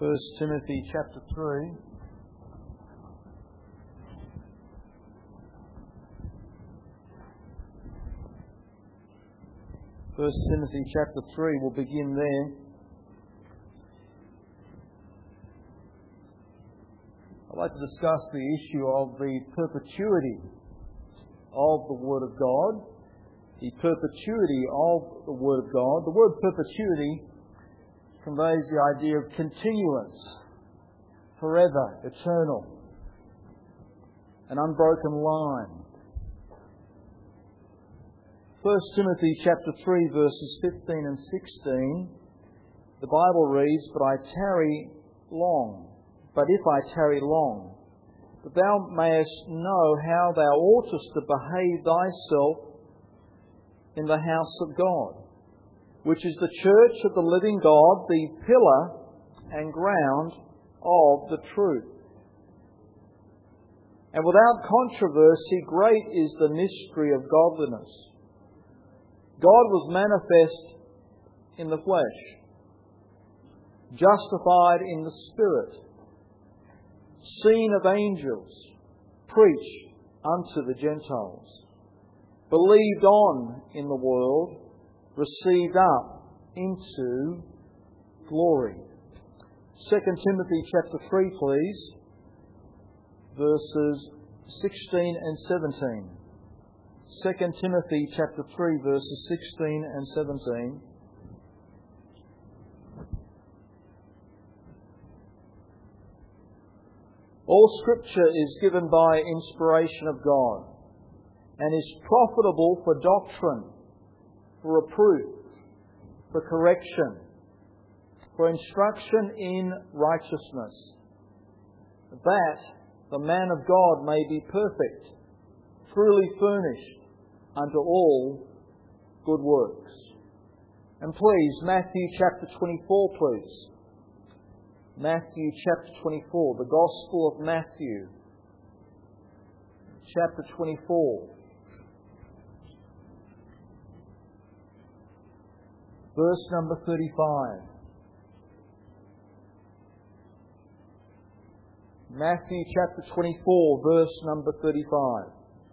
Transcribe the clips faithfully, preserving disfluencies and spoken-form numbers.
First Timothy chapter three. First Timothy chapter three, we'll begin there. I'd like to discuss the issue of the perpetuity of the Word of God. The perpetuity of the Word of God. The word perpetuity conveys the idea of continuance, forever, eternal, an unbroken line. First Timothy chapter three, verses fifteen and sixteen, the Bible reads, "But I tarry long, but if I tarry long, that thou mayest know how thou oughtest to behave thyself in the house of God, which is the church of the living God, the pillar and ground of the truth. And without controversy, great is the mystery of godliness. God was manifest in the flesh, justified in the Spirit, seen of angels, preached unto the Gentiles, believed on in the world, received up into glory." Second Timothy chapter three, please, verses sixteen and seventeen. Second Timothy chapter three, verses sixteen and seventeen. "All Scripture is given by inspiration of God, and is profitable for doctrine, for reproof, for correction, for instruction in righteousness, that the man of God may be perfect, truly furnished unto all good works." And please, Matthew chapter twenty-four, please. Matthew chapter twenty-four, the Gospel of Matthew, chapter twenty-four. Verse number thirty-five. Matthew chapter twenty-four, verse number thirty-five.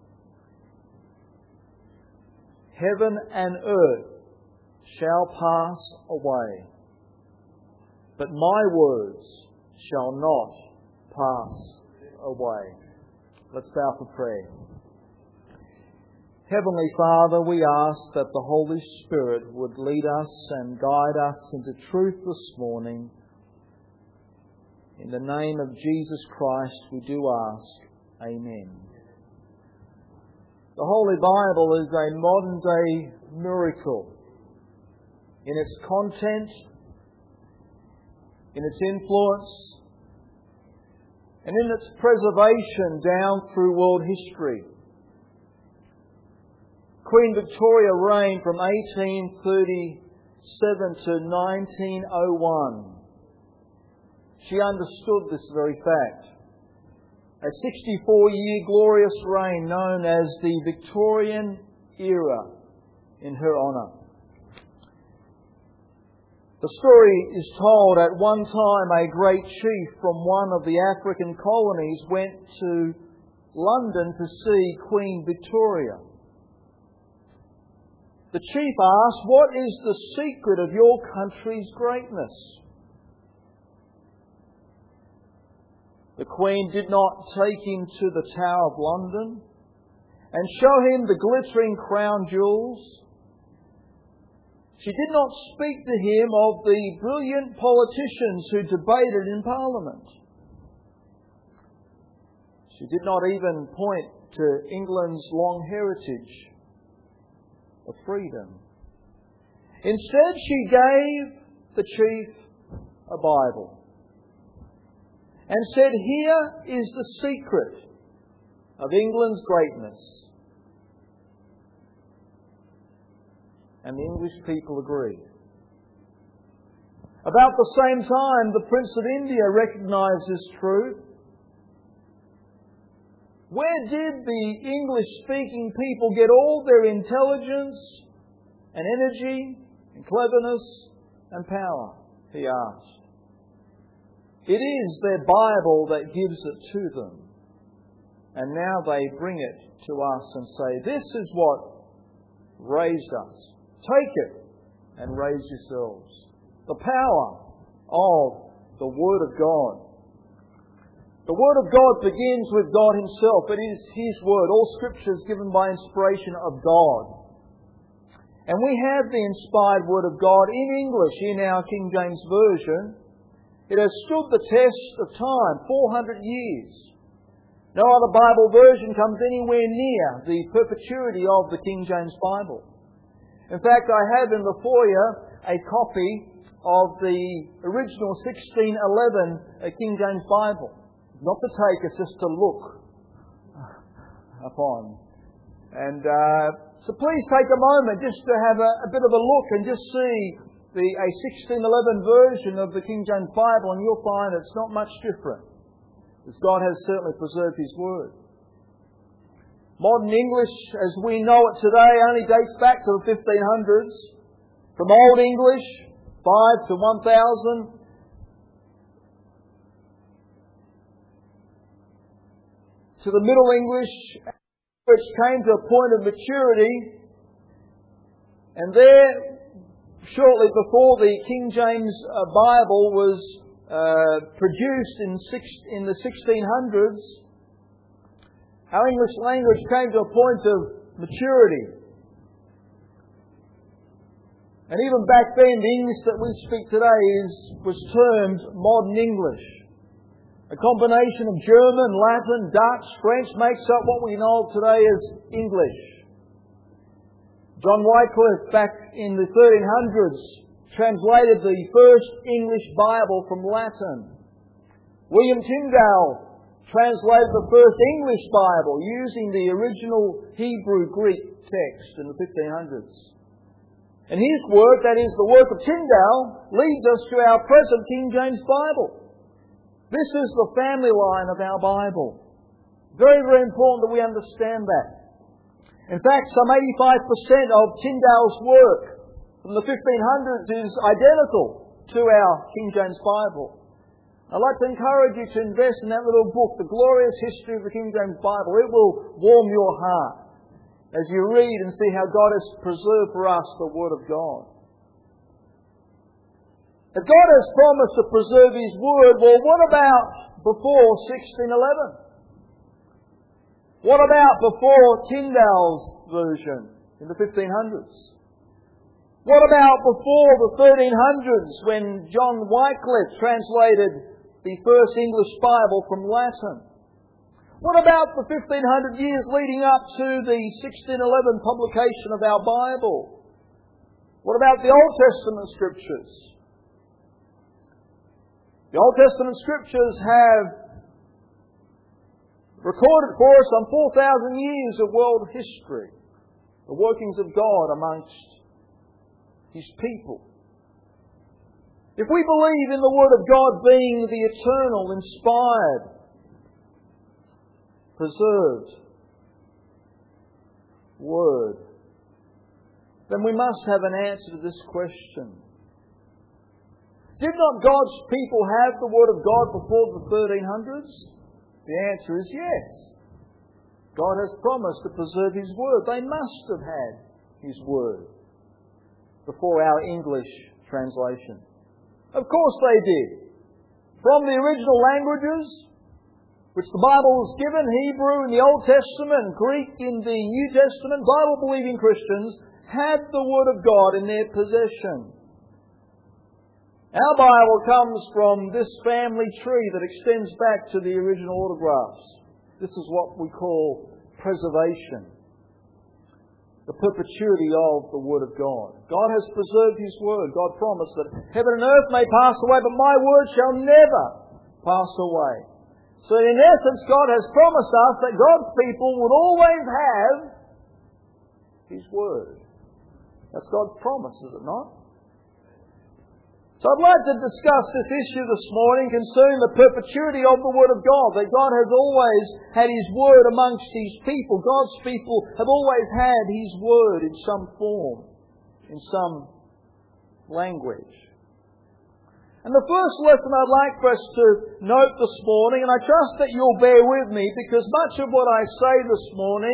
"Heaven and earth shall pass away, but my words shall not pass away." Let's bow for prayer. Heavenly Father, we ask that the Holy Spirit would lead us and guide us into truth this morning. In the name of Jesus Christ we do ask. Amen. The Holy Bible is a modern-day miracle in its content, in its influence, and in its preservation down through world history. Queen Victoria reigned from eighteen thirty-seven to nineteen oh one. She understood this very fact. A sixty-four-year glorious reign known as the Victorian era in her honour. The story is told at one time a great chief from one of the African colonies went to London to see Queen Victoria. The chief asked, "What is the secret of your country's greatness?" The Queen did not take him to the Tower of London and show him the glittering crown jewels. She did not speak to him of the brilliant politicians who debated in Parliament. She did not even point to England's long heritage of freedom. Instead, she gave the chief a Bible and said, "Here is the secret of England's greatness." And the English people agreed. About the same time, the Prince of India recognized this truth. Where did the English-speaking people get all their intelligence and energy and cleverness and power? He asked. It is their Bible that gives it to them. And now they bring it to us and say, this is what raised us. Take it and raise yourselves. The power of the Word of God. The Word of God begins with God Himself. It is His Word. All Scripture is given by inspiration of God. And we have the inspired Word of God in English in our King James Version. It has stood the test of time, four hundred years. No other Bible version comes anywhere near the perpetuity of the King James Bible. In fact, I have in the foyer a copy of the original sixteen eleven King James Bible. Not to take, it's just to look upon. And uh, so please take a moment just to have a, a bit of a look and just see the a sixteen eleven version of the King James Bible, and you'll find it's not much different, as God has certainly preserved His Word. Modern English, as we know it today, only dates back to the fifteen hundreds. From Old English, five to one thousand, to the Middle English, which came to a point of maturity, and there, shortly before the King James Bible was uh, produced in, six, in the sixteen hundreds, our English language came to a point of maturity. And even back then, the English that we speak today is, was termed modern English. A combination of German, Latin, Dutch, French makes up what we know today as English. John Wycliffe, back in the thirteen hundreds, translated the first English Bible from Latin. William Tyndale translated the first English Bible using the original Hebrew-Greek text in the fifteen hundreds. And his work, that is the work of Tyndale, leads us to our present King James Bible. This is the family line of our Bible. Very, very important that we understand that. In fact, some eighty-five percent of Tyndale's work from the fifteen hundreds is identical to our King James Bible. I'd like to encourage you to invest in that little book, The Glorious History of the King James Bible. It will warm your heart as you read and see how God has preserved for us the Word of God. If God has promised to preserve His Word, well, what about before sixteen eleven? What about before Tyndale's version in the fifteen hundreds? What about before the thirteen hundreds when John Wycliffe translated the first English Bible from Latin? What about the fifteen hundred years leading up to the sixteen eleven publication of our Bible? What about the Old Testament Scriptures? The Old Testament Scriptures have recorded for us some four thousand years of world history, the workings of God amongst His people. If we believe in the Word of God being the eternal, inspired, preserved Word, then we must have an answer to this question. Did not God's people have the Word of God before the thirteen hundreds? The answer is yes. God has promised to preserve His Word. They must have had His Word before our English translation. Of course they did. From the original languages, which the Bible was given, Hebrew in the Old Testament, Greek in the New Testament, Bible-believing Christians had the Word of God in their possession. Our Bible comes from this family tree that extends back to the original autographs. This is what we call preservation. The perpetuity of the Word of God. God has preserved His Word. God promised that heaven and earth may pass away, but my Word shall never pass away. So in essence, God has promised us that God's people would always have His Word. That's God's promise, is it not? So I'd like to discuss this issue this morning concerning the perpetuity of the Word of God, that God has always had His Word amongst His people. God's people have always had His Word in some form, in some language. And the first lesson I'd like for us to note this morning, and I trust that you'll bear with me, because much of what I say this morning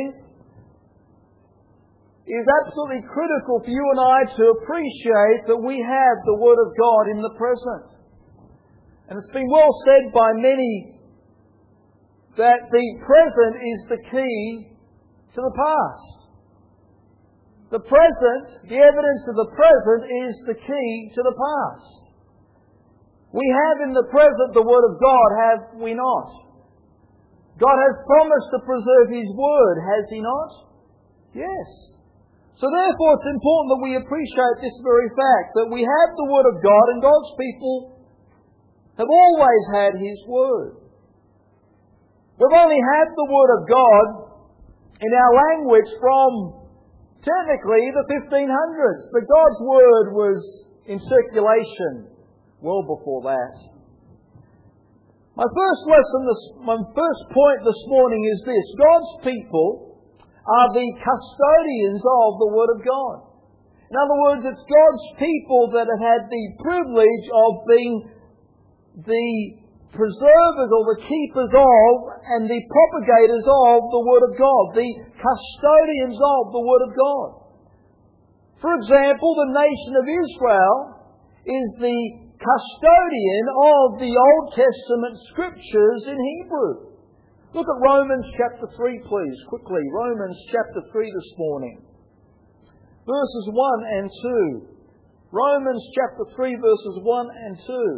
is absolutely critical for you and I to appreciate that we have the Word of God in the present. And it's been well said by many that the present is the key to the past. The present, the evidence of the present is the key to the past. We have in the present the Word of God, have we not? God has promised to preserve His Word, has He not? Yes. So therefore it's important that we appreciate this very fact, that we have the Word of God and God's people have always had His Word. We've only had the Word of God in our language from technically the fifteen hundreds, but God's Word was in circulation well before that. My first lesson, this, my first point this morning is this: God's people are the custodians of the Word of God. In other words, it's God's people that have had the privilege of being the preservers or the keepers of and the propagators of the Word of God, the custodians of the Word of God. For example, the nation of Israel is the custodian of the Old Testament Scriptures in Hebrew. Look at Romans chapter three, please, quickly. Romans chapter three this morning. Verses one and two. Romans chapter three, verses one and two.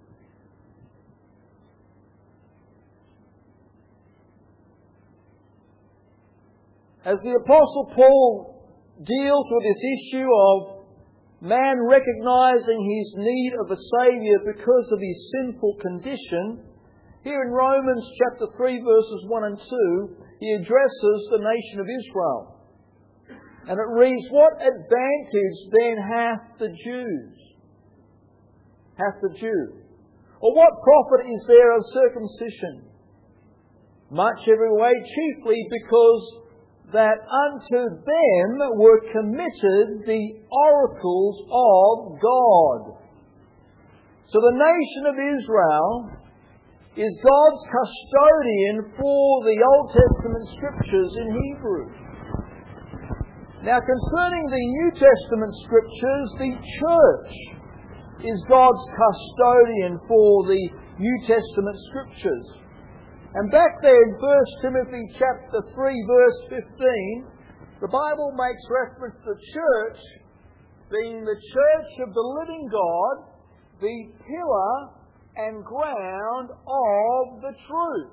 As the Apostle Paul deals with this issue of man recognizing his need of a Saviour because of his sinful condition, here in Romans chapter three verses one and two, he addresses the nation of Israel. And it reads, "What advantage then hath the Jews? Hath the Jew? Or what profit is there of circumcision? Much every way, chiefly because that unto them were committed the oracles of God." So the nation of Israel is God's custodian for the Old Testament Scriptures in Hebrew. Now, concerning the New Testament Scriptures, the church is God's custodian for the New Testament Scriptures. And back there in First Timothy chapter three, verse fifteen, the Bible makes reference to the church being the church of the living God, the pillar and ground of the truth.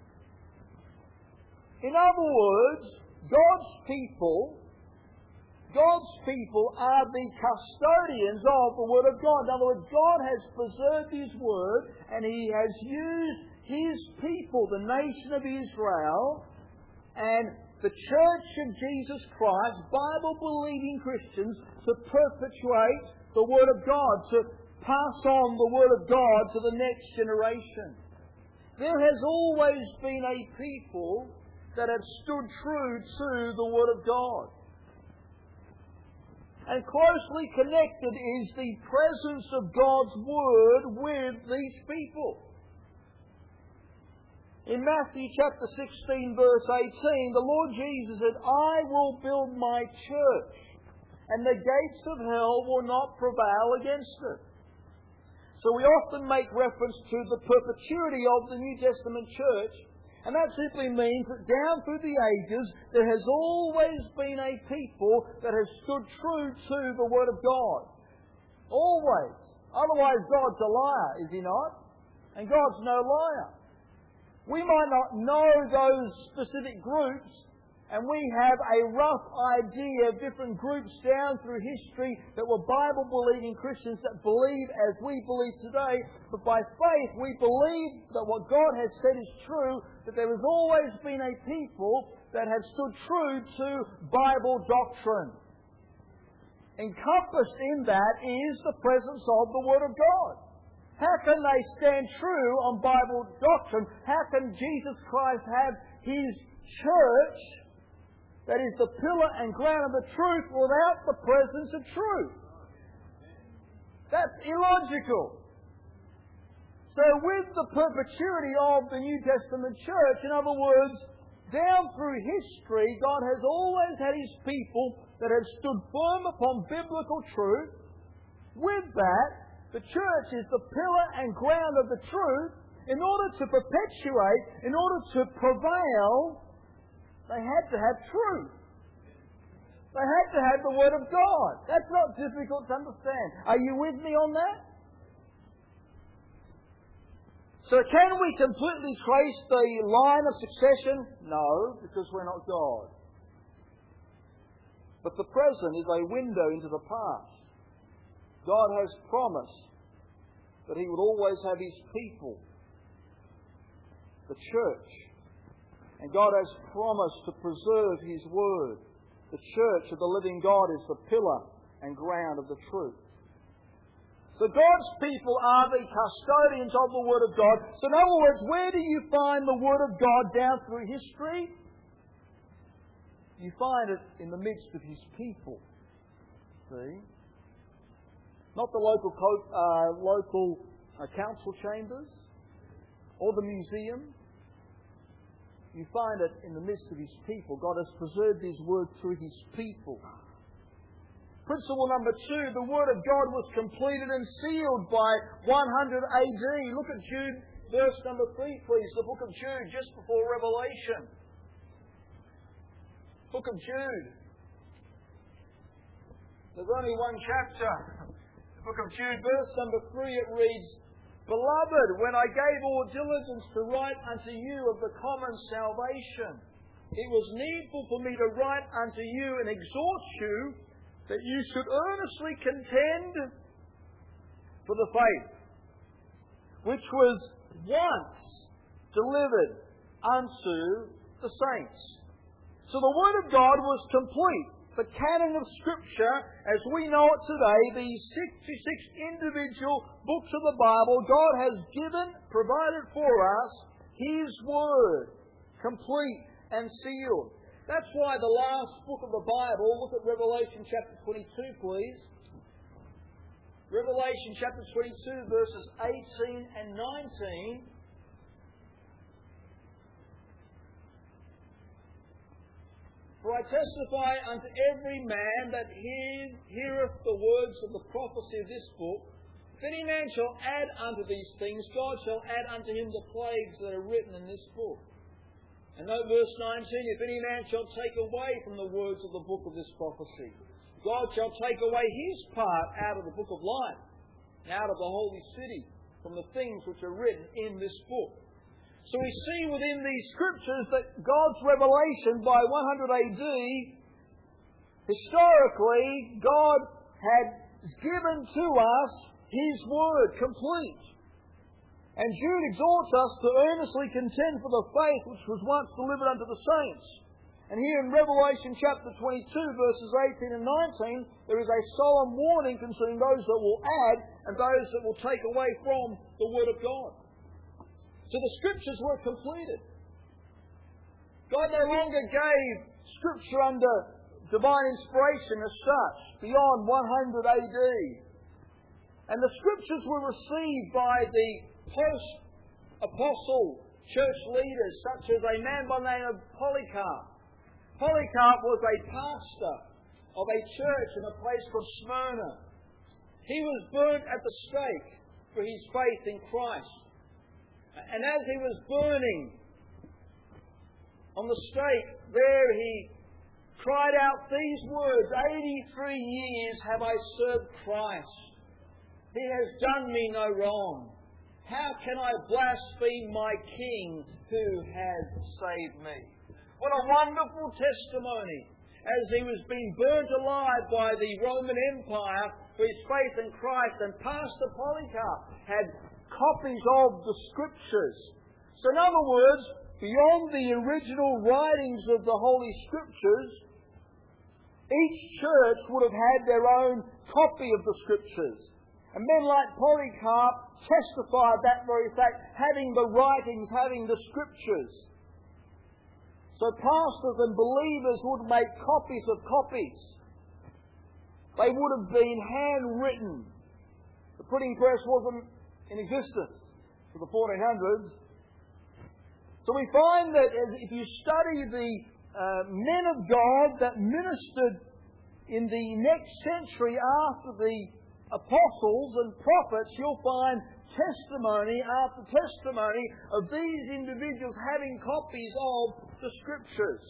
In other words, God's people, God's people are the custodians of the Word of God. In other words, God has preserved His Word and He has used His people, the nation of Israel, and the Church of Jesus Christ, Bible-believing Christians, to perpetuate the Word of God, to pass on the Word of God to the next generation. There has always been a people that have stood true to the Word of God. And closely connected is the presence of God's Word with these people. In Matthew chapter sixteen, verse eighteen, the Lord Jesus said, "I will build my church, and the gates of hell will not prevail against it." So we often make reference to the perpetuity of the New Testament church, and that simply means that down through the ages, there has always been a people that has stood true to the Word of God. Always. Otherwise, God's a liar, is He not? And God's no liar. We might not know those specific groups, and we have a rough idea of different groups down through history that were Bible-believing Christians that believe as we believe today. But by faith, we believe that what God has said is true, that there has always been a people that have stood true to Bible doctrine. Encompassed in that is the presence of the Word of God. How can they stand true on Bible doctrine? How can Jesus Christ have His church, that is the pillar and ground of the truth, without the presence of truth? That's illogical. So with the perpetuity of the New Testament church, in other words, down through history, God has always had His people that have stood firm upon biblical truth. With that, the church is the pillar and ground of the truth. In order to perpetuate, in order to prevail, they had to have truth. They had to have the Word of God. That's not difficult to understand. Are you with me on that? So can we completely trace the line of succession? No, because we're not God. But the present is a window into the past. God has promised that He would always have His people, the church. And God has promised to preserve His Word. The church of the living God is the pillar and ground of the truth. So God's people are the custodians of the Word of God. So in other words, where do you find the Word of God down through history? You find it in the midst of His people. See? Not the local co- uh, local uh, council chambers or the museum. You find it in the midst of His people. God has preserved His Word through His people. Principle number two, the Word of God was completed and sealed by one hundred A D. Look at Jude, verse number three, please. The book of Jude, just before Revelation. Book of Jude. There's only one chapter. The book of Jude, verse number three, it reads, Beloved, when I gave all diligence to write unto you of the common salvation, it was needful for me to write unto you and exhort you that you should earnestly contend for the faith, which was once delivered unto the saints. So the Word of God was complete. The canon of Scripture, as we know it today, the sixty-six individual books of the Bible, God has given, provided for us, His Word, complete and sealed. That's why the last book of the Bible, look at Revelation chapter twenty-two, please. Revelation chapter twenty-two, verses eighteen and nineteen. For I testify unto every man that hear, heareth the words of the prophecy of this book, if any man shall add unto these things, God shall add unto him the plagues that are written in this book. And note verse nineteen, if any man shall take away from the words of the book of this prophecy, God shall take away his part out of the book of life, and out of the holy city, from the things which are written in this book. So we see within these scriptures that God's revelation by one hundred A D, historically, God had given to us His Word complete. And Jude exhorts us to earnestly contend for the faith which was once delivered unto the saints. And here in Revelation chapter twenty-two, verses eighteen and nineteen, there is a solemn warning concerning those that will add and those that will take away from the Word of God. So the Scriptures were completed. God no longer gave Scripture under divine inspiration as such, beyond one hundred A D. And the Scriptures were received by the post-apostle church leaders, such as a man by the name of Polycarp. Polycarp was a pastor of a church in a place called Smyrna. He was burnt at the stake for his faith in Christ. And as he was burning on the stake, there he cried out these words, eighty-three years have I served Christ. He has done me no wrong. How can I blaspheme my King who has saved me? What a wonderful testimony. As he was being burnt alive by the Roman Empire for his faith in Christ, and Pastor Polycarp had copies of the Scriptures. So in other words, beyond the original writings of the Holy Scriptures, each church would have had their own copy of the Scriptures. And men like Polycarp testified that very fact, having the writings, having the Scriptures. So pastors and believers would make copies of copies. They would have been handwritten. The printing press wasn't in existence. to the fourteen hundreds. So we find that as if you study the uh, men of God that ministered in the next century after the apostles and prophets, you'll find testimony after testimony of these individuals having copies of the Scriptures.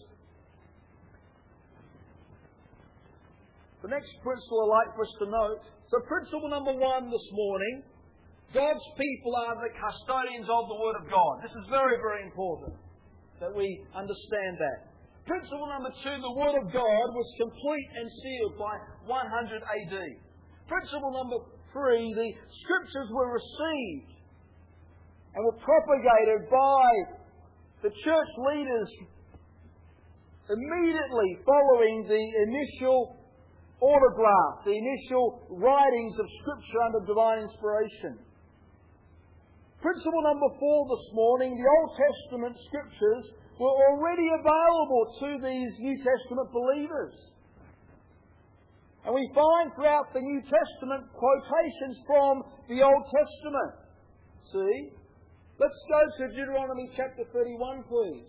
The next principle I'd like for us to note, so principle number one this morning, God's people are the custodians of the Word of God. This is very, very important that we understand that. Principle number two, the Word of God was complete and sealed by one hundred A D. Principle number three, the Scriptures were received and were propagated by the church leaders immediately following the initial autograph, the initial writings of Scripture under divine inspiration. Principle number four this morning, the Old Testament Scriptures were already available to these New Testament believers. And we find throughout the New Testament quotations from the Old Testament. See? Let's go to Deuteronomy chapter thirty-one, please.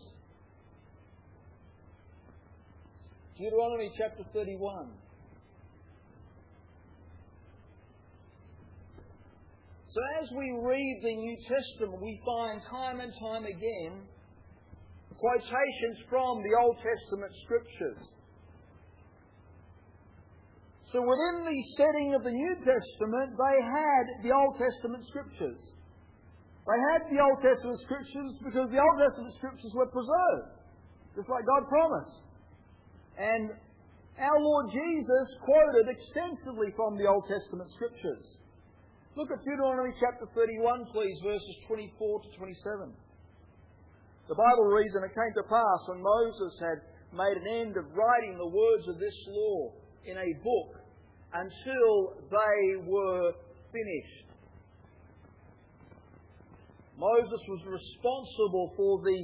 Deuteronomy chapter thirty-one. So as we read the New Testament, we find time and time again quotations from the Old Testament Scriptures. So within the setting of the New Testament, they had the Old Testament Scriptures. They had the Old Testament Scriptures because the Old Testament Scriptures were preserved, just like God promised. And our Lord Jesus quoted extensively from the Old Testament Scriptures. Look at Deuteronomy chapter thirty-one, please, verses twenty-four to twenty-seven. The Bible reads, "And it came to pass, when Moses had made an end of writing the words of this law in a book, until they were finished." Moses was responsible for the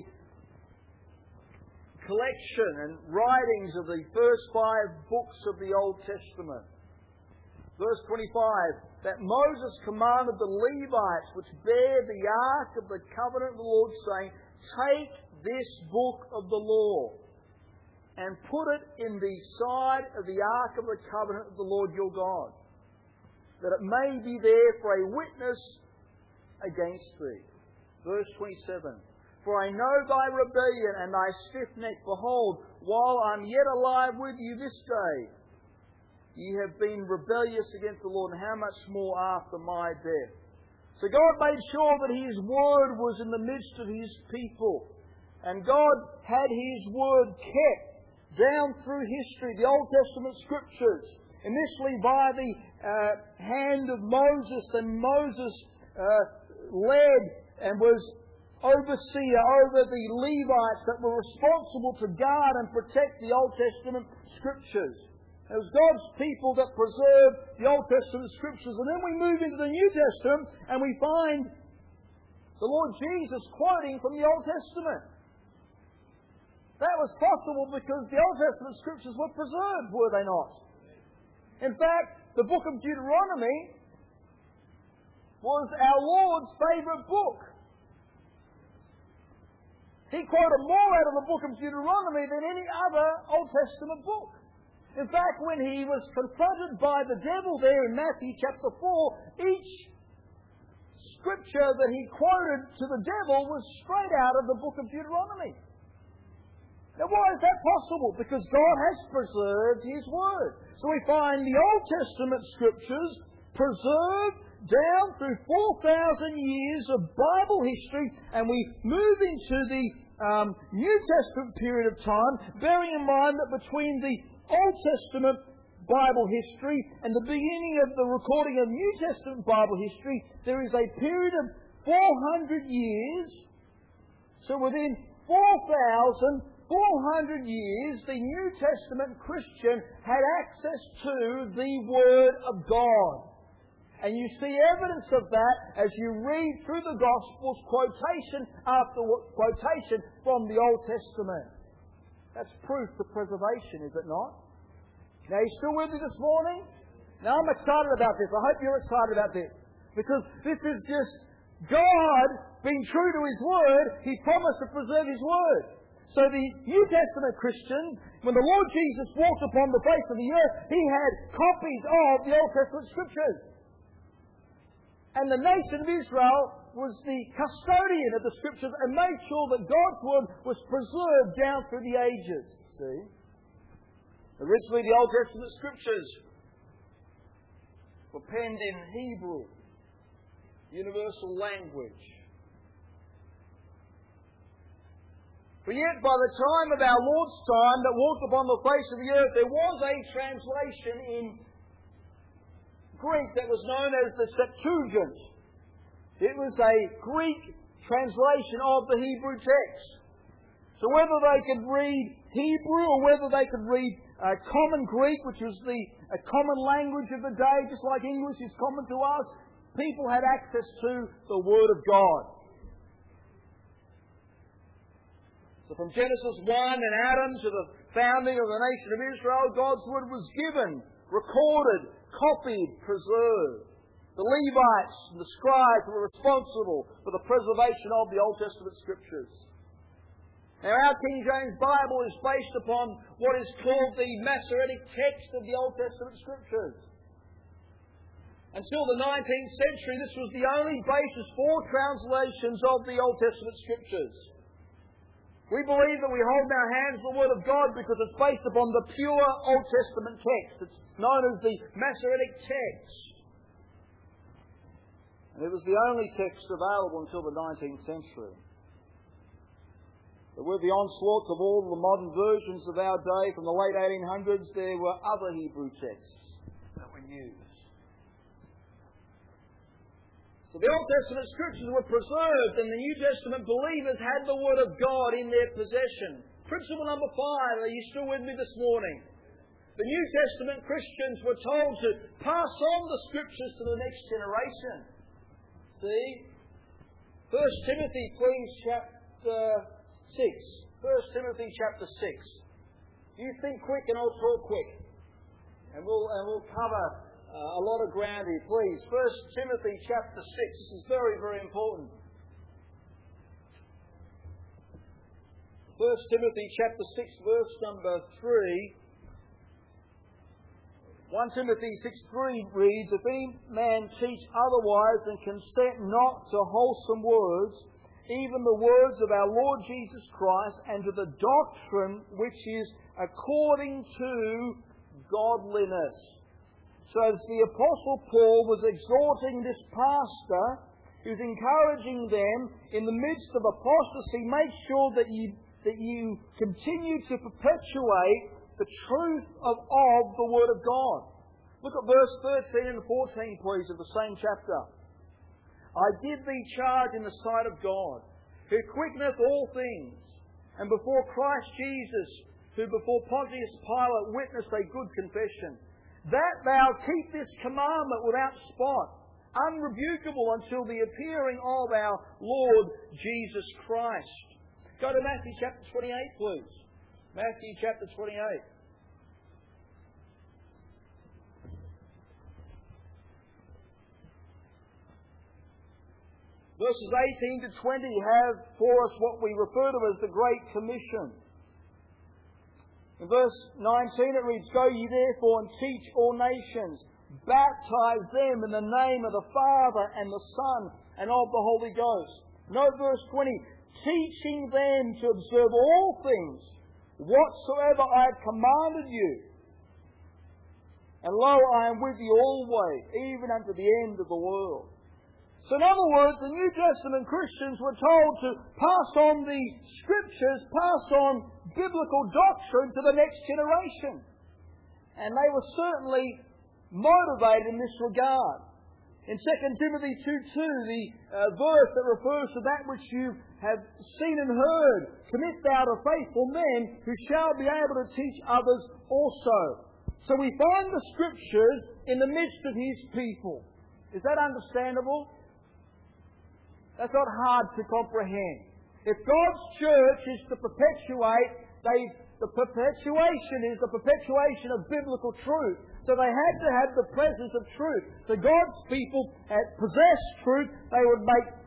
collection and writings of the first five books of the Old Testament. Verse twenty-five, that Moses commanded the Levites which bear the ark of the covenant of the Lord, saying, "Take this book of the law and put it in the side of the ark of the covenant of the Lord your God, that it may be there for a witness against thee." Verse twenty-seven, "For I know thy rebellion and thy stiff neck. Behold, while I am yet alive with you this day, ye have been rebellious against the Lord, and how much more after my death." So God made sure that His Word was in the midst of His people. And God had His Word kept down through history, the Old Testament Scriptures, initially by the uh, hand of Moses, and Moses uh, led and was overseer over the Levites that were responsible to guard and protect the Old Testament Scriptures. It was God's people that preserved the Old Testament Scriptures. And then we move into the New Testament and we find the Lord Jesus quoting from the Old Testament. That was possible because the Old Testament Scriptures were preserved, were they not? In fact, the book of Deuteronomy was our Lord's favourite book. He quoted more out of the book of Deuteronomy than any other Old Testament book. In fact, when he was confronted by the devil there in Matthew chapter four, each scripture that he quoted to the devil was straight out of the book of Deuteronomy. Now, why is that possible? Because God has preserved His Word. So we find the Old Testament Scriptures preserved down through four thousand years of Bible history, and we move into the um, New Testament period of time, bearing in mind that between the Old Testament Bible history and the beginning of the recording of New Testament Bible history, there is a period of four hundred years. So within four thousand four hundred years, the New Testament Christian had access to the Word of God. And you see evidence of that as you read through the Gospels, quotation after quotation from the Old Testament. That's proof for preservation, is it not? Now, are you still with me this morning? Now, I'm excited about this. I hope you're excited about this. Because this is just God, being true to His Word, He promised to preserve His Word. So the New Testament Christians, when the Lord Jesus walked upon the face of the earth, He had copies of the Old Testament Scriptures. And the nation of Israel was the custodian of the Scriptures and made sure that God's Word was preserved down through the ages. See? Originally the Old Testament Scriptures were penned in Hebrew, universal language. But yet by the time of our Lord's time that walked upon the face of the earth, there was a translation in Greek that was known as the Septuagint. It was a Greek translation of the Hebrew text. So whether they could read Hebrew or whether they could read uh, Common Greek, which was the a common language of the day, just like English is common to us, people had access to the Word of God. So from Genesis one and Adam to the founding of the nation of Israel, God's Word was given, recorded, copied, preserved. The Levites and the scribes were responsible for the preservation of the Old Testament Scriptures. Now our King James Bible is based upon what is called the Masoretic text of the Old Testament Scriptures. Until the nineteenth century, this was the only basis for translations of the Old Testament Scriptures. We believe that we hold in our hands the Word of God because it's based upon the pure Old Testament text. It's known as the Masoretic text. And it was the only text available until the nineteenth century. But with the onslaughts of all the modern versions of our day from the late eighteen hundreds, there were other Hebrew texts that were used. So the Old Testament Scriptures were preserved and the New Testament believers had the Word of God in their possession. Principle number five, are you still with me this morning? The New Testament Christians were told to pass on the Scriptures to the next generation. See? First Timothy, please, chapter six. First Timothy chapter six. You think quick and I'll talk quick. And we'll, and we'll cover Uh, a lot of ground here, please. First Timothy chapter six. This is very, very important. First Timothy chapter six, verse number three. First Timothy six three reads, "If any man teach otherwise and consent not to wholesome words, even the words of our Lord Jesus Christ, and to the doctrine which is according to godliness." So as the Apostle Paul was exhorting this pastor, he was encouraging them in the midst of apostasy, make sure that you, that you continue to perpetuate the truth of, of the Word of God. Look at verse thirteen and fourteen, please, of the same chapter. "I give thee charge in the sight of God, who quickeneth all things, and before Christ Jesus, who before Pontius Pilate witnessed a good confession, that thou keep this commandment without spot, unrebukable until the appearing of our Lord Jesus Christ." Go to Matthew chapter twenty-eight, please. Matthew chapter twenty-eight. Verses eighteen to twenty have for us what we refer to as the Great Commission. In verse nineteen it reads, "Go ye therefore and teach all nations, baptize them in the name of the Father and the Son and of the Holy Ghost." Note verse twenty, "Teaching them to observe all things, whatsoever I have commanded you. And lo, I am with you always, even unto the end of the world." So in other words, the New Testament Christians were told to pass on the Scriptures, pass on biblical doctrine to the next generation. And they were certainly motivated in this regard. In Second Timothy two two, the uh, verse that refers to that which you have seen and heard, "Commit thou to faithful men who shall be able to teach others also." So we find the Scriptures in the midst of His people. Is that understandable? That's not hard to comprehend. If God's church is to perpetuate, they, the perpetuation is the perpetuation of biblical truth. So they had to have the presence of truth. So God's people had possessed truth. They would make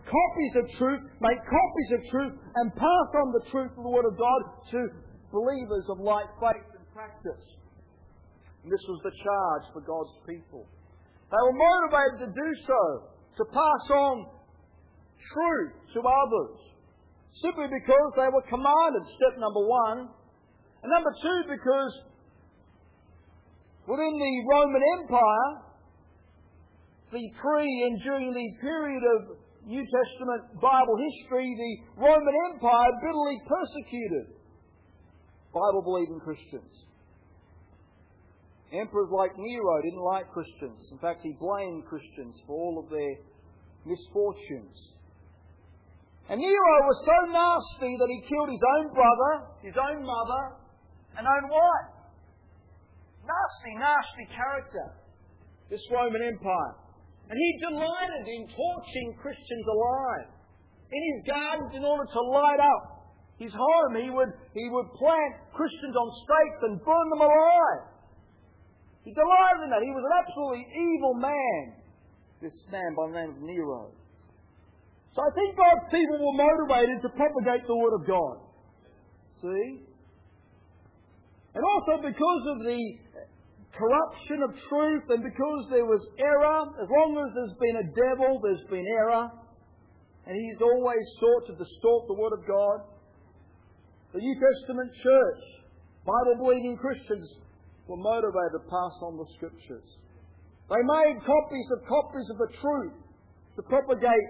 copies of truth, make copies of truth, and pass on the truth of the Word of God to believers of like faith and practice. And this was the charge for God's people. They were motivated to do so, to pass on truth to others, simply because they were commanded, step number one. And number two, because within the Roman Empire, the pre and during the period of New Testament Bible history, the Roman Empire bitterly persecuted Bible-believing Christians. Emperors like Nero didn't like Christians. In fact, he blamed Christians for all of their misfortunes. And Nero was so nasty that he killed his own brother, his own mother, and own wife. Nasty, nasty character, this Roman Empire. And he delighted in torching Christians alive. In his gardens, in order to light up his home, he would, he would plant Christians on stakes and burn them alive. He delighted in that. He was an absolutely evil man, this man by the name of Nero. So I think God's people were motivated to propagate the Word of God. See? And also because of the corruption of truth, and because there was error, as long as there's been a devil, there's been error, and he's always sought to distort the Word of God. The New Testament church, Bible-believing Christians, were motivated to pass on the Scriptures. They made copies of copies of the truth to propagate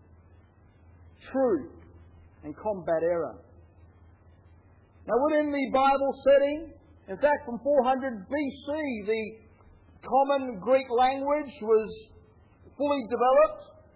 truth and combat error. Now within the Bible setting, in fact from four hundred B C, the common Greek language was fully developed.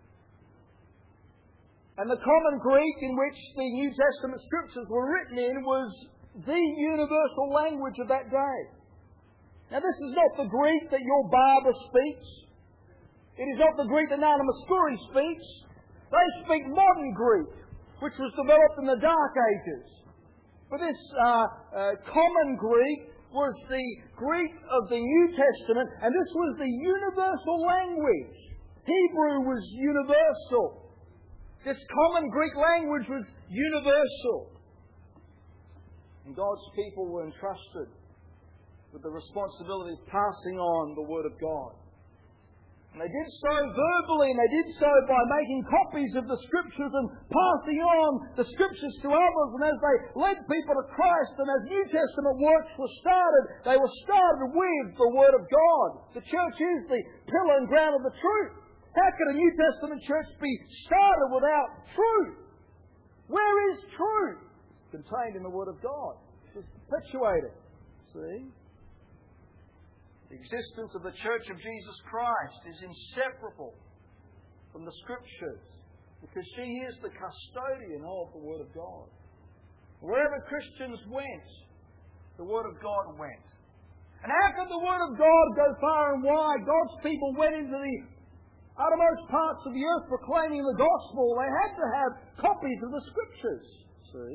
And the common Greek in which the New Testament Scriptures were written in was the universal language of that day. Now this is not the Greek that your barber speaks. It is not the Greek that Nana Mouskouri speaks. They speak modern Greek, which was developed in the Dark Ages. But this uh, uh, common Greek was the Greek of the New Testament, and this was the universal language. Hebrew was universal. This common Greek language was universal. And God's people were entrusted with the responsibility of passing on the Word of God. And they did so verbally, and they did so by making copies of the Scriptures and passing on the Scriptures to others. And as they led people to Christ, and as New Testament works were started, they were started with the Word of God. The church is the pillar and ground of the truth. How can a New Testament church be started without truth? Where is truth? It's contained in the Word of God. It's perpetuated. See? The existence of the Church of Jesus Christ is inseparable from the Scriptures, because she is the custodian of the Word of God. Wherever Christians went, the Word of God went. And how could the Word of God go far and wide? God's people went into the uttermost parts of the earth proclaiming the gospel. They had to have copies of the Scriptures. See?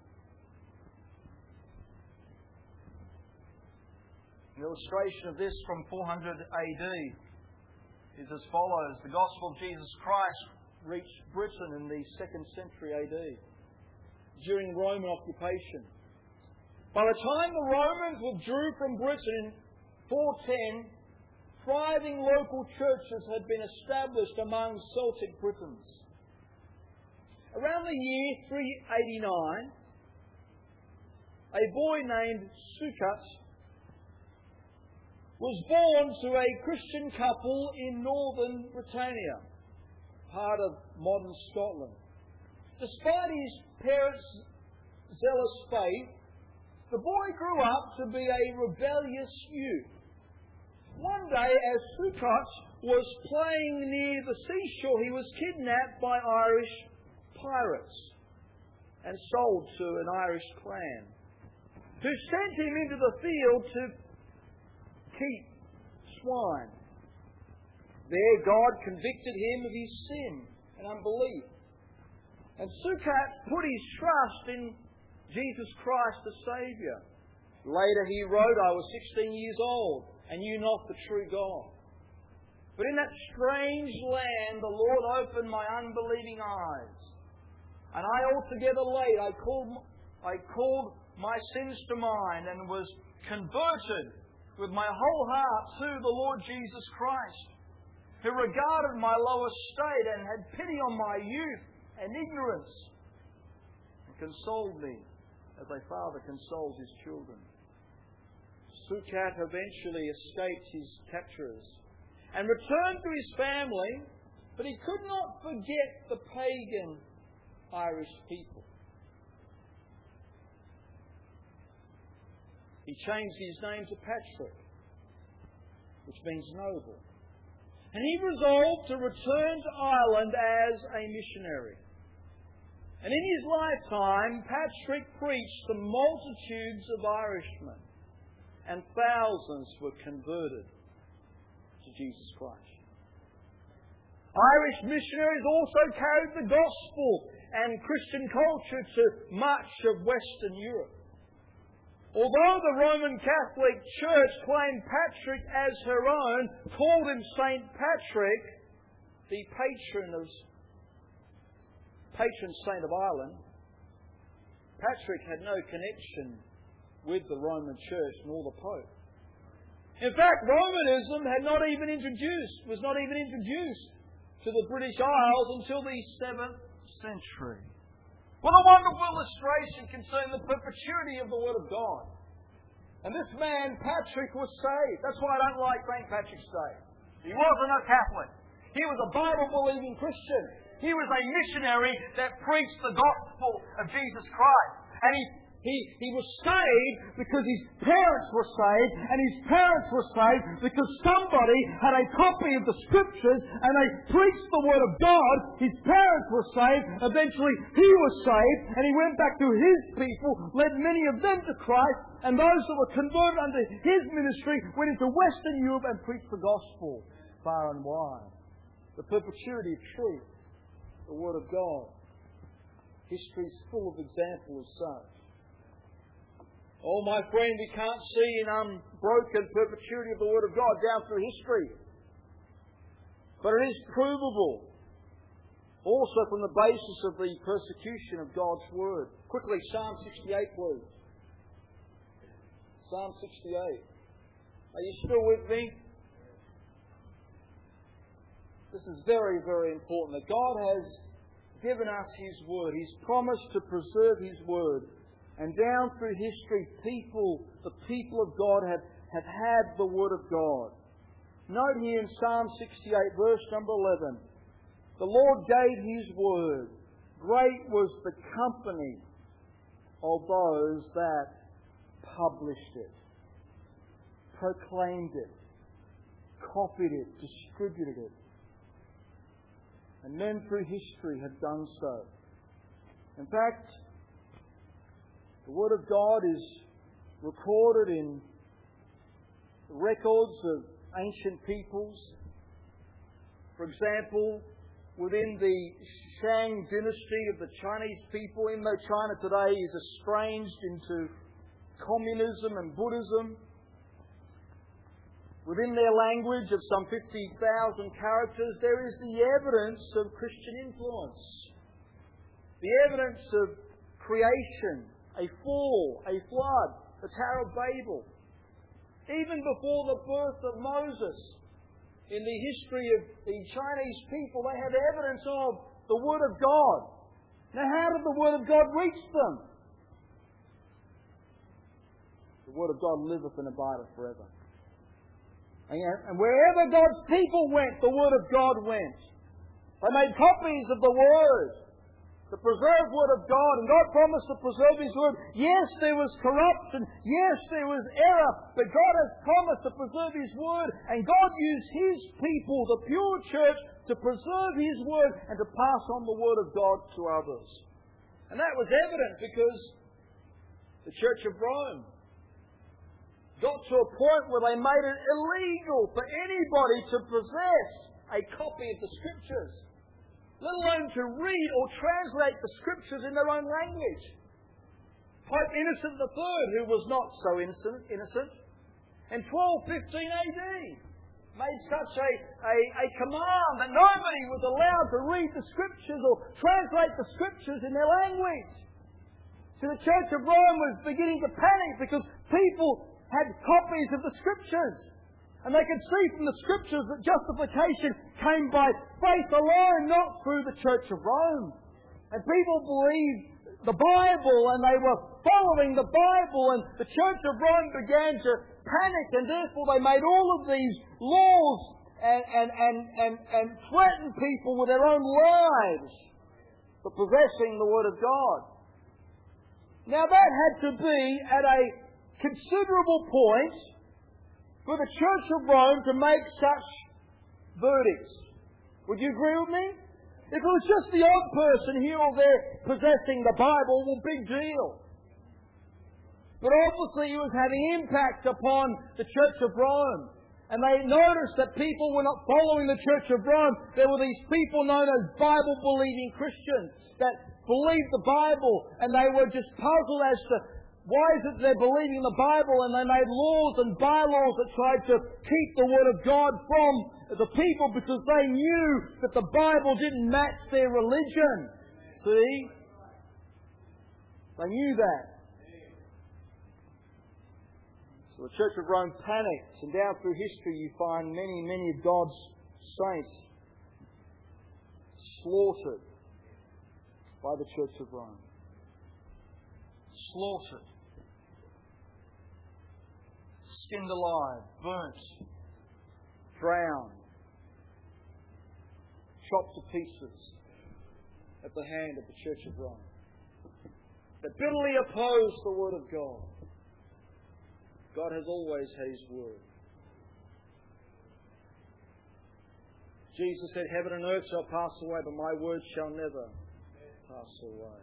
An illustration of this from four hundred A D is as follows. The gospel of Jesus Christ reached Britain in the second century A D during Roman occupation. By the time the Romans withdrew from Britain in four ten, thriving local churches had been established among Celtic Britons. Around the year three eighty-nine, a boy named Succat was born to a Christian couple in northern Britannia, part of modern Scotland. Despite his parents' zealous faith, the boy grew up to be a rebellious youth. One day, as Succat was playing near the seashore, he was kidnapped by Irish pirates and sold to an Irish clan, who sent him into the field to keep swine. There God convicted him of his sin and unbelief. And Succat put his trust in Jesus Christ the Saviour. Later he wrote, I was sixteen years old and knew not the true God. But in that strange land, the Lord opened my unbelieving eyes. And I altogether late, I called, I called my sins to mind and was converted with my whole heart to the Lord Jesus Christ, who regarded my low estate and had pity on my youth and ignorance, and consoled me as a father consoles his children. Sukat eventually escaped his captors and returned to his family, but he could not forget the pagan Irish people. He changed his name to Patrick, which means noble. And he resolved to return to Ireland as a missionary. And in his lifetime, Patrick preached to multitudes of Irishmen, and thousands were converted to Jesus Christ. Irish missionaries also carried the gospel and Christian culture to much of Western Europe. Although the Roman Catholic Church claimed Patrick as her own, called him Saint Patrick, the patron of patron saint of Ireland, Patrick had no connection with the Roman Church nor the Pope. In fact, Romanism had not even introduced, was not even introduced to the British Isles until the seventh century. What a wonderful illustration concerning the perpetuity of the Word of God. And this man, Patrick, was saved. That's why I don't like Saint Patrick's Day. He wasn't a Catholic. He was a Bible-believing Christian. He was a missionary that preached the gospel of Jesus Christ. And he He, he was saved because his parents were saved, and his parents were saved because somebody had a copy of the Scriptures and they preached the Word of God. His parents were saved. Eventually he was saved, and he went back to his people, led many of them to Christ, and those that were converted under his ministry went into Western Europe and preached the gospel far and wide. The perpetuity of truth, the Word of God. History is full of examples of such. Oh, my friend, we can't see an unbroken perpetuity of the Word of God down through history. But it is provable also from the basis of the persecution of God's Word. Quickly, Psalm sixty-eight, please. Psalm sixty-eight. Are you still with me? This is very, very important, that God has given us His Word. He's promised to preserve His Word. And down through history, people, the people of God have, have had the Word of God. Note here in Psalm sixty-eight, verse number eleven, the Lord gave His Word. Great was the company of those that published it, proclaimed it, copied it, distributed it. And men through history have done so. In fact, the Word of God is recorded in the records of ancient peoples. For example, within the Shang dynasty of the Chinese people, even though China today is estranged into communism and Buddhism, within their language of some fifty thousand characters, there is the evidence of Christian influence. The evidence of creation, a fall, a flood, the Tower of Babel. Even before the birth of Moses, in the history of the Chinese people, they have evidence of the Word of God. Now, how did the Word of God reach them? The Word of God liveth and abideth forever. And wherever God's people went, the Word of God went. They made copies of the Word, the preserved Word of God, and God promised to preserve His Word. Yes, there was corruption. Yes, there was error. But God has promised to preserve His Word, and God used His people, the pure church, to preserve His Word and to pass on the Word of God to others. And that was evident because the Church of Rome got to a point where they made it illegal for anybody to possess a copy of the Scriptures, let alone to read or translate the Scriptures in their own language. Pope Innocent the Third, who was not so innocent, innocent in twelve fifteen A D, made such a, a, a command that nobody was allowed to read the Scriptures or translate the Scriptures in their language. So the Church of Rome was beginning to panic because people had copies of the Scriptures. And they could see from the Scriptures that justification came by faith alone, not through the Church of Rome. And people believed the Bible and they were following the Bible, and the Church of Rome began to panic, and therefore they made all of these laws and, and, and, and, and threatened people with their own lives for possessing the Word of God. Now that had to be at a considerable point for the Church of Rome to make such verdicts. Would you agree with me? If it was just the odd person here or there possessing the Bible, well, big deal. But obviously it was having impact upon the Church of Rome. And they noticed that people were not following the Church of Rome. There were these people known as Bible-believing Christians that believed the Bible, and they were just puzzled as to why is it they're believing the Bible, and they made laws and bylaws that tried to keep the Word of God from the people because they knew that the Bible didn't match their religion. See? They knew that. So the Church of Rome panicked, and down through history you find many, many of God's saints slaughtered by the Church of Rome. Slaughtered. Skinned alive, burnt, drowned, chopped to pieces at the hand of the Church of Rome. That bitterly opposed the Word of God. God has always had His Word. Jesus said, "Heaven and earth shall pass away, but my word shall never pass away."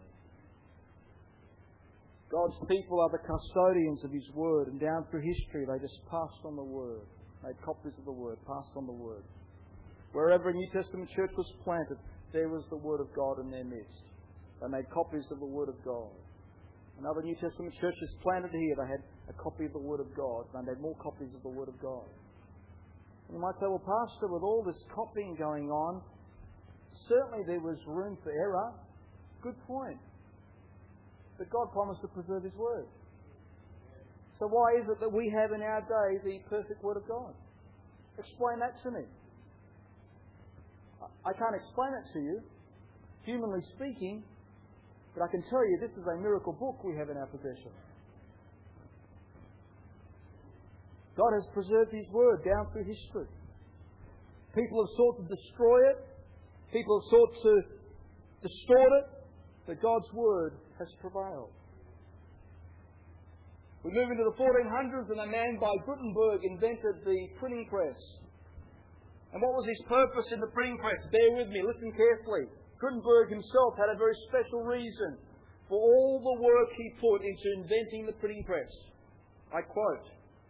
God's people are the custodians of His Word, and down through history they just passed on the Word, made copies of the Word, passed on the Word. Wherever a New Testament church was planted, there was the Word of God in their midst. They made copies of the Word of God. Another New Testament church is planted here, they had a copy of the Word of God. They made more copies of the Word of God. And you might say, well, Pastor, with all this copying going on, certainly there was room for error. Good point. But God promised to preserve His Word. So why is it that we have in our day the perfect Word of God? Explain that to me. I can't explain it to you, humanly speaking, but I can tell you this is a miracle book we have in our possession. God has preserved His Word down through history. People have sought to destroy it. People have sought to distort it. But God's Word has prevailed. We move into the fourteen hundreds, and a man by Gutenberg invented the printing press. And what was his purpose in the printing press? Bear with me, listen carefully. Gutenberg himself had a very special reason for all the work he put into inventing the printing press. I quote,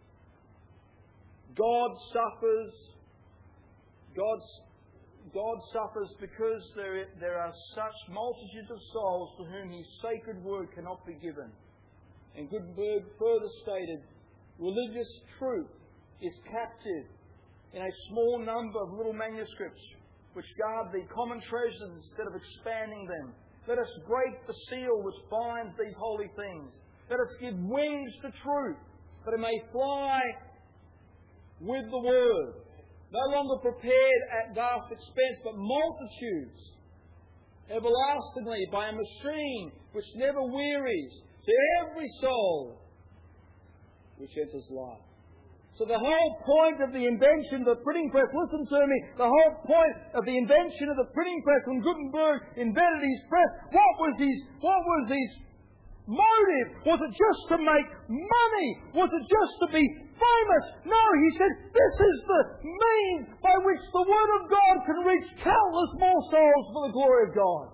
God suffers, God's, God suffers because there, there are such multitudes of souls to whom His sacred word cannot be given. And Gutenberg further stated, religious truth is captive in a small number of little manuscripts which guard the common treasures instead of expanding them. Let us break the seal which binds these holy things. Let us give wings to truth, that it may fly with the Word, no longer prepared at vast expense, but multitudes, everlastingly by a machine which never wearies, to every soul which enters life. So the whole point of the invention of the printing press, listen to me, the whole point of the invention of the printing press when Gutenberg invented his press, what was his, what was his motive? Was it just to make money? Was it just to be famous? No, he said, this is the means by which the Word of God can reach countless more souls for the glory of God.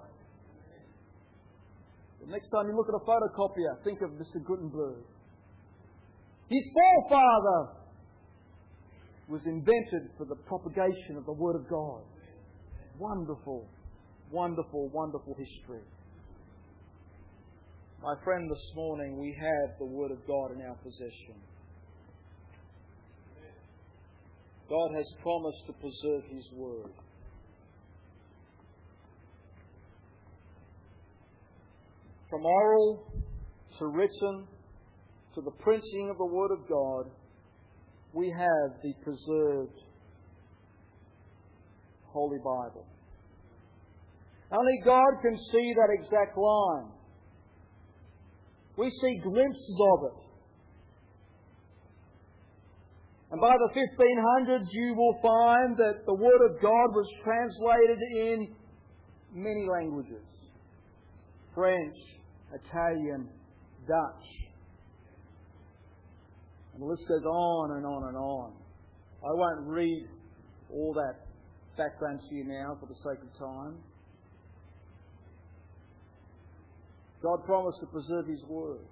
The next time you look at a photocopier, think of Mister Gutenberg. His forefather was invented for the propagation of the Word of God. Wonderful, wonderful, wonderful history. My friend, this morning we have the Word of God in our possession. God has promised to preserve His Word. From oral to written to the printing of the Word of God, we have the preserved Holy Bible. Only God can see that exact line. We see glimpses of it. And by the fifteen hundreds you will find that the Word of God was translated in many languages. French, Italian, Dutch. And the list goes on and on and on. I won't read all that background to you now for the sake of time. God promised to preserve His Word.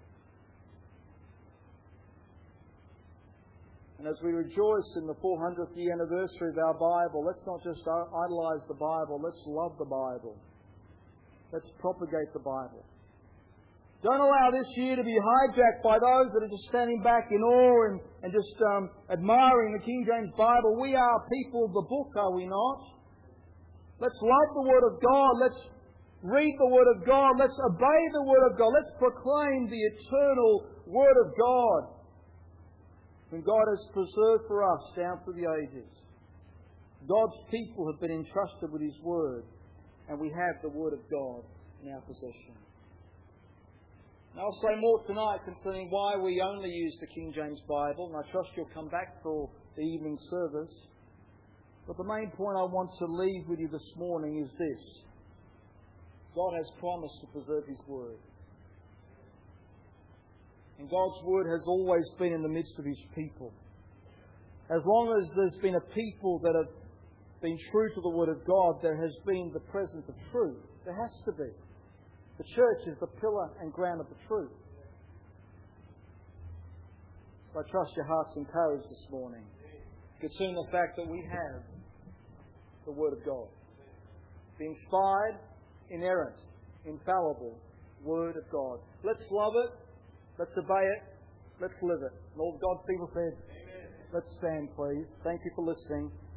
And as we rejoice in the four hundredth year anniversary of our Bible, let's not just idolize the Bible, let's love the Bible. Let's propagate the Bible. Don't allow this year to be hijacked by those that are just standing back in awe and, and just um, admiring the King James Bible. We are people of the book, are we not? Let's love the Word of God. Let's read the Word of God. Let's obey the Word of God. Let's proclaim the eternal Word of God, whom God has preserved for us down through the ages. God's people have been entrusted with His Word, and we have the Word of God in our possession. Now, I'll say more tonight concerning why we only use the King James Bible, and I trust you'll come back for the evening service. But the main point I want to leave with you this morning is this. God has promised to preserve His Word. And God's Word has always been in the midst of His people. As long as there's been a people that have been true to the Word of God, there has been the presence of truth. There has to be. The church is the pillar and ground of the truth. I trust your heart's encouraged this morning concerning the fact that we have the Word of God. The inspired, inerrant, infallible Word of God. Let's love it. Let's obey it. Let's live it. And all God's people said, Amen. Let's stand, please. Thank you for listening.